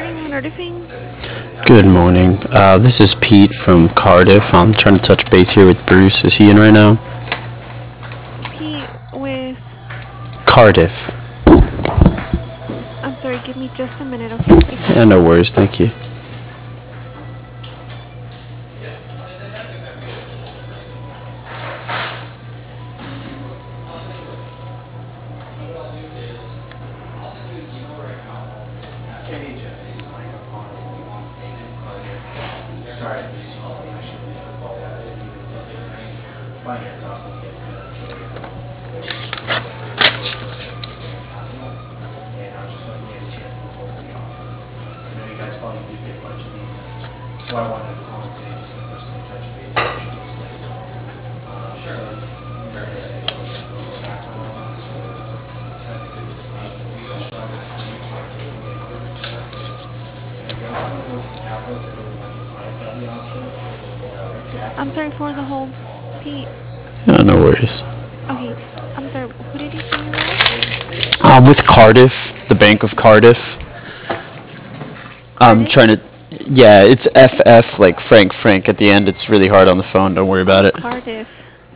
morning, Nerdiphing. Good morning. This is Pete from Cardiff. I'm trying to touch base here with Bruce. Is he in right now? Pete with. Cardiff. I'm sorry, give me just a minute, okay? Please hold. Yeah, no worries. Thank you. I'm sorry for the hold, Pete. Yeah, no worries. Okay, I'm sorry, who did you say you were with? I'm with Cardiff, the Bank of Cardiff. I'm Cardiff? trying to. Yeah, it's FF, like Frank at the end. It's really hard on the phone. Don't worry about Oh, it. Cardiff.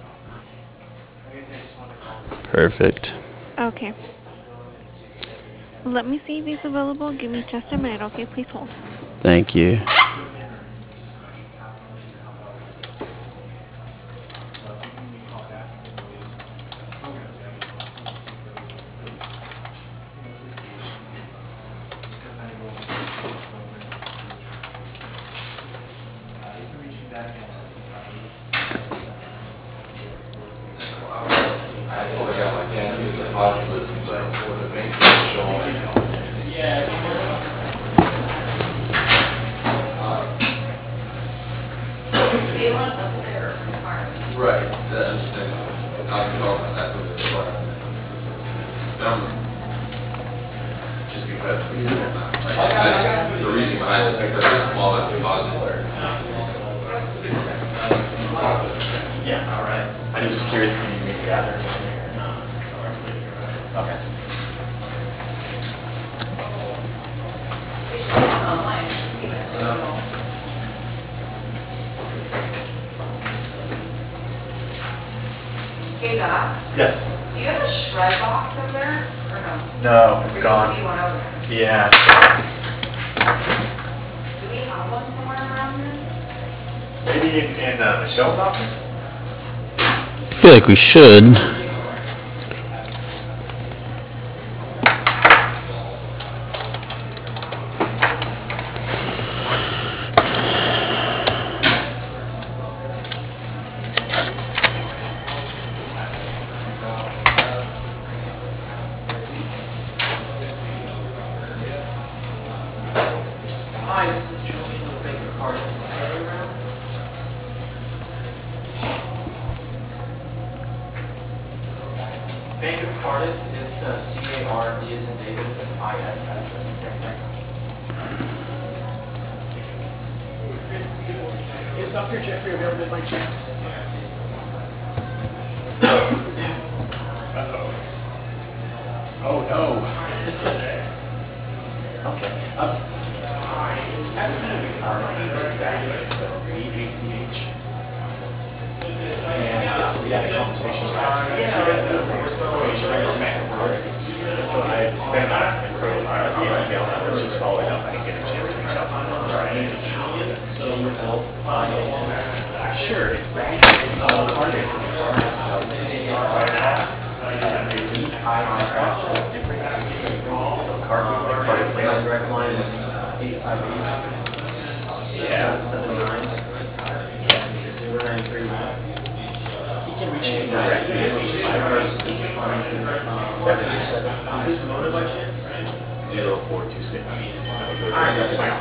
Perfect. Okay. Let me see if he's available. Give me just a minute, okay? Please hold. Thank you. Right. Just because the reason behind it is because it's small as deposit. Yeah, all right. I was just curious if you maybe gather. Okay. Hey Doc, Yes. do you have a shred box over there, or no? No, it's There gone. used to be one over there. Yeah. Do we have one somewhere around here? Maybe in Michelle's office? I feel like we should. Hi, this is Julian with Bank of Cardiff. Is Harry around? Bank of Cardiff, it's C-A-R-D as in David, I-S-S as in Frank. Is Dr. Jeffrey available by chance? Uh-oh. Oh, no. Okay. B-A-C-H. And we had a conversation last week. So I sent him out the email, and she's following up. I didn't get a chance to reach out to her. Sure, it's Cardiff. So Cardiff Place. Direct line is 858 Yeah. 779 0939. He can reach me directly at 858-727. Is this Mona by chance? 0426. Alright, that's fine.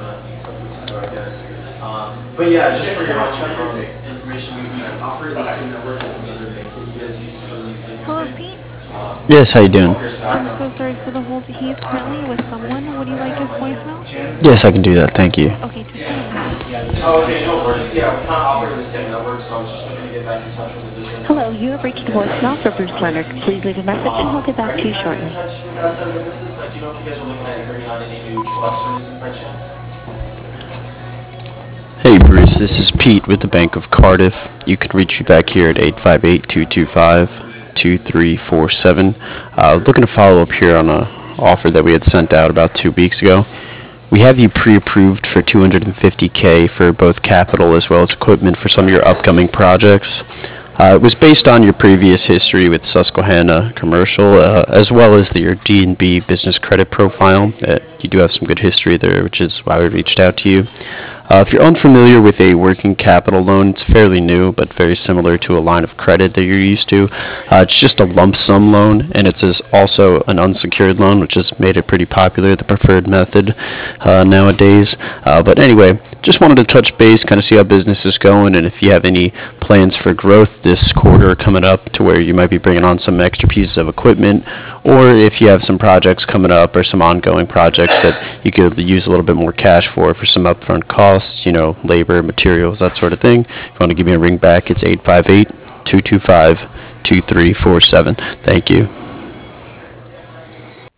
But yeah, just for your information, we operate the same network as another bank that you guys use for LinkedIn. Hello, Pete. Yes, how you doing? I'm so sorry for the hold. He's currently with someone. Would you like his voicemail? Yes, I can do that. Thank you. Okay, just a minute. Oh, okay, no worries. Yeah, we kind of operate the same network, so I was just looking to get back in touch with a different. Hello, you have reached the voicemail for Bruce Leonard. Please leave a message and he'll get back to you shortly. Are you guys in touch with outside businesses? Like, do you know if you guys are looking at bringing on any new truck services by chance? Hey Bruce, this is Pete with the Bank of Cardiff. You can reach me back here at 858-225-2347. Looking to follow up here on a offer that we had sent out about 2 weeks ago. We have you pre-approved for $250K for both capital as well as equipment for some of your upcoming projects. It was based on your previous history with Susquehanna Commercial, as well as your D&B business credit profile. You do have some good history there, which is why we reached out to you. If you're unfamiliar with a working capital loan, it's fairly new, but very similar to a line of credit that you're used to. It's just a lump sum loan, and it's also an unsecured loan, which has made it pretty popular, the preferred method nowadays. But anyway, just wanted to touch base, kind of see how business is going, and if you have any plans for growth this quarter coming up to where you might be bringing on some extra pieces of equipment, or if you have some projects coming up or some ongoing projects that you could use a little bit more cash for some upfront costs, labor, materials, that sort of thing. If you want to give me a ring back, it's 858-225-2347. Thank you.